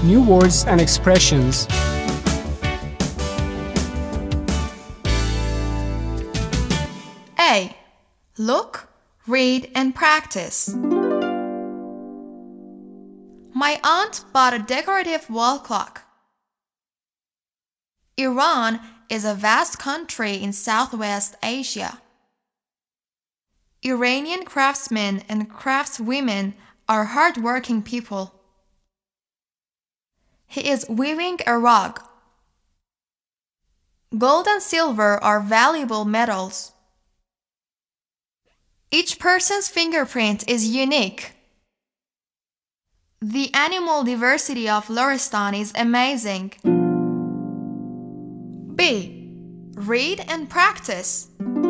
New words and expressions. A. Look, read, and practice. My aunt bought a decorative wall clock. Iran is a vast country in Southwest Asia. Iranian craftsmen and craftswomen are hard-working people. He is weaving a rug. Gold and silver are valuable metals. Each person's fingerprint is unique. The animal diversity of Lorestan is amazing. B. Read and practice.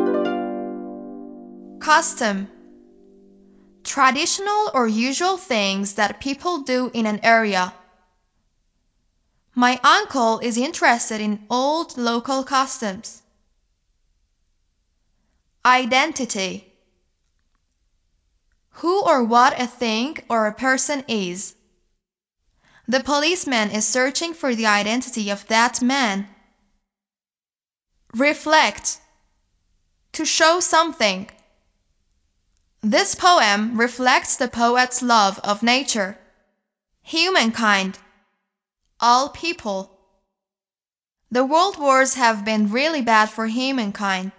Custom. Traditional or usual things that people do in an area. My uncle is interested in old local customs. Identity. Who or what a thing or a person is. The policeman is searching for the identity of that man. Reflect. To show something. This poem reflects the poet's love of nature. Humankind. All people. The world wars have been really bad for humankind.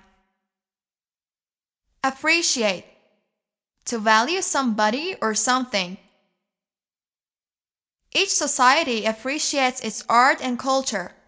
Appreciate. To value somebody or something. Each society appreciates its art and culture.